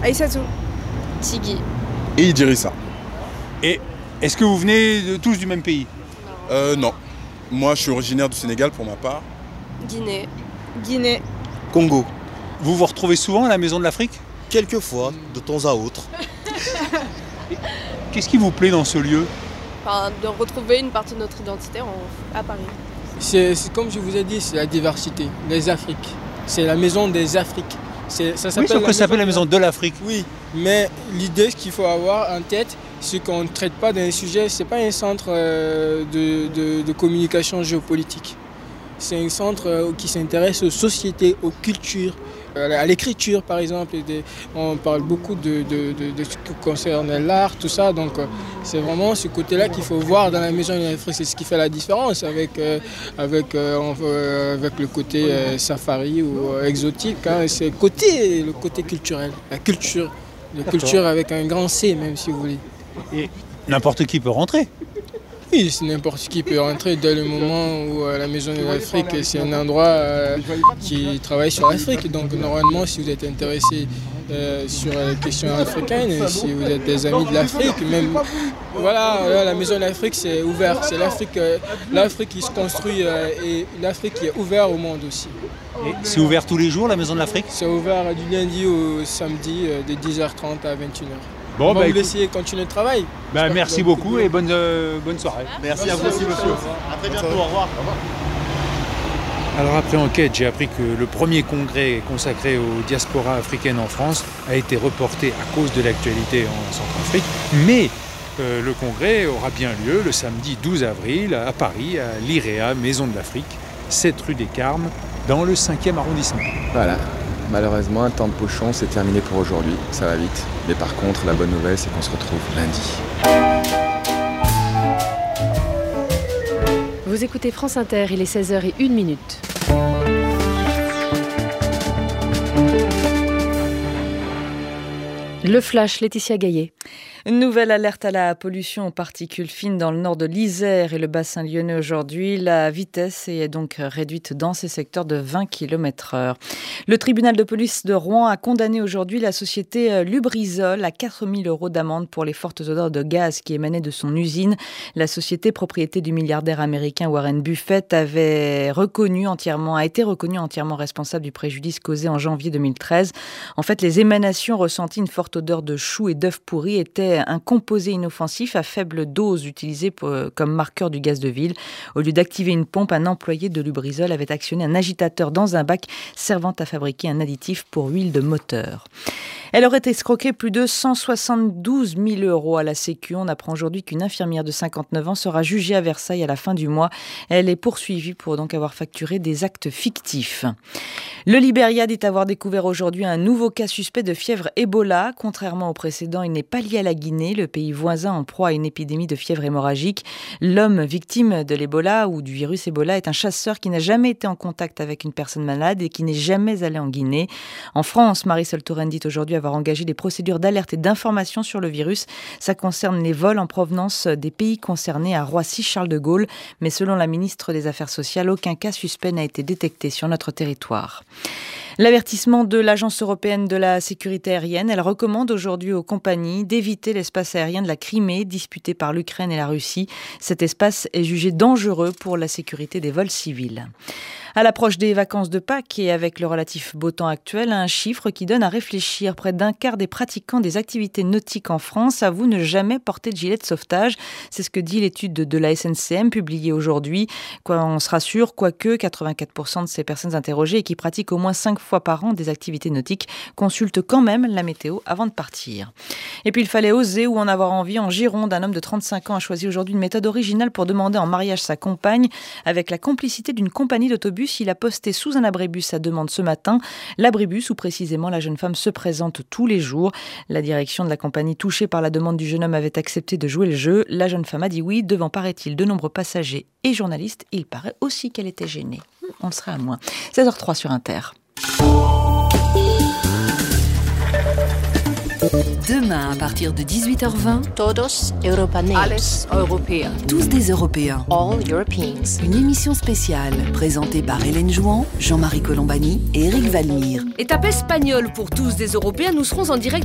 Aïssatou. Tigui. Et Idrissa. Et est-ce que vous venez tous du même pays ? Non. Moi, je suis originaire du Sénégal pour ma part. Guinée. Congo. Vous vous retrouvez souvent à la Maison de l'Afrique ? Quelquefois, de temps à autre. Qu'est-ce qui vous plaît dans ce lieu ? Enfin, de retrouver une partie de notre identité à Paris. C'est comme je vous ai dit, c'est la diversité, les Afriques. C'est la Maison des Afriques. Ça s'appelle la Maison de l'Afrique. Oui, mais l'idée qu'il faut avoir en tête, c'est qu'on ne traite pas d'un sujet, c'est pas un centre de communication géopolitique. C'est un centre qui s'intéresse aux sociétés, aux cultures, à l'écriture par exemple. On parle beaucoup de ce qui concerne l'art, tout ça. Donc c'est vraiment ce côté-là qu'il faut voir dans la Maison de l'Afrique. C'est ce qui fait la différence avec le côté safari ou exotique. C'est le côté culturel, la culture avec un grand C même si vous voulez. Et n'importe qui peut rentrer. Oui, c'est n'importe qui peut rentrer dès le moment où la Maison de l'Afrique, c'est un endroit qui travaille sur l'Afrique. Donc normalement, si vous êtes intéressé sur les questions africaines, si vous êtes des amis de l'Afrique, même voilà, la Maison de l'Afrique, c'est ouvert. C'est l'Afrique qui se construit et l'Afrique qui est ouverte au monde aussi. Et c'est ouvert tous les jours, la Maison de l'Afrique ? C'est ouvert du lundi au samedi de 10h30 à 21h. Bon, on va vous laisser continuer le travail. Merci beaucoup et bonne soirée. Merci à vous aussi, monsieur. À très bientôt, au revoir. Alors après enquête, j'ai appris que le premier congrès consacré aux diasporas africaines en France a été reporté à cause de l'actualité en Centrafrique. Mais le congrès aura bien lieu le samedi 12 avril à Paris, à l'IREA, Maison de l'Afrique, 7 rue des Carmes, dans le 5e arrondissement. Voilà. Malheureusement, un temps de pochon, c'est terminé pour aujourd'hui. Ça va vite. Mais par contre, la bonne nouvelle, c'est qu'on se retrouve lundi. Vous écoutez France Inter, il est 16h01. Le flash, Laetitia Gaillet. Une nouvelle alerte à la pollution aux particules fines dans le nord de l'Isère et le bassin lyonnais aujourd'hui. La vitesse est donc réduite dans ces secteurs de 20 km/h. Le tribunal de police de Rouen a condamné aujourd'hui la société Lubrizol à 4 000 € d'amende pour les fortes odeurs de gaz qui émanaient de son usine. La société, propriété du milliardaire américain Warren Buffett, a été reconnue entièrement responsable du préjudice causé en janvier 2013. En fait, les émanations ressenties, une forte odeur de choux et d'œufs pourris, étaient un composé inoffensif à faible dose utilisé comme marqueur du gaz de ville. Au lieu d'activer une pompe, un employé de Lubrizol avait actionné un agitateur dans un bac servant à fabriquer un additif pour huile de moteur. Elle aurait escroqué plus de 172 000 € à la Sécu. On apprend aujourd'hui qu'une infirmière de 59 ans sera jugée à Versailles à la fin du mois. Elle est poursuivie pour donc avoir facturé des actes fictifs. Le Libéria dit avoir découvert aujourd'hui un nouveau cas suspect de fièvre Ebola. Contrairement au précédent, il n'est pas lié à la Guinée, le pays voisin en proie à une épidémie de fièvre hémorragique. L'homme victime de l'Ebola ou du virus Ebola est un chasseur qui n'a jamais été en contact avec une personne malade et qui n'est jamais allé en Guinée. En France, Marisol Touraine dit aujourd'hui avoir engagé des procédures d'alerte et d'information sur le virus. Ça concerne les vols en provenance des pays concernés à Roissy, Charles de Gaulle. Mais selon la ministre des Affaires sociales, aucun cas suspect n'a été détecté sur notre territoire. L'avertissement de l'Agence européenne de la sécurité aérienne, elle recommande aujourd'hui aux compagnies d'éviter l'espace aérien de la Crimée, disputé par l'Ukraine et la Russie. Cet espace est jugé dangereux pour la sécurité des vols civils. À l'approche des vacances de Pâques et avec le relatif beau temps actuel, un chiffre qui donne à réfléchir. Près d'un quart des pratiquants des activités nautiques en France avouent ne jamais porter de gilet de sauvetage. C'est ce que dit l'étude de la SNCM publiée aujourd'hui. On se rassure, quoique 84% de ces personnes interrogées et qui pratiquent au moins 5 fois par an des activités nautiques consultent quand même la météo avant de partir. Et puis il fallait oser ou en avoir envie. En Gironde, un homme de 35 ans a choisi aujourd'hui une méthode originale pour demander en mariage sa compagne. Avec la complicité d'une compagnie d'autobus, il a posté sous un abribus sa demande ce matin. L'abribus où précisément la jeune femme se présente tous les jours. La direction de la compagnie touchée par la demande du jeune homme avait accepté de jouer le jeu. La jeune femme a dit oui, devant, paraît-il, de nombreux passagers et journalistes. Il paraît aussi qu'elle était gênée. On le serait à moins. 16h03 sur Inter. Demain, à partir de 18h20, Todos Europaneos. Alles Europäer. Tous des Européens. All Europeans. Une émission spéciale présentée par Hélène Jouan, Jean-Marie Colombani et Éric Valmire. Étape espagnole pour tous des Européens, nous serons en direct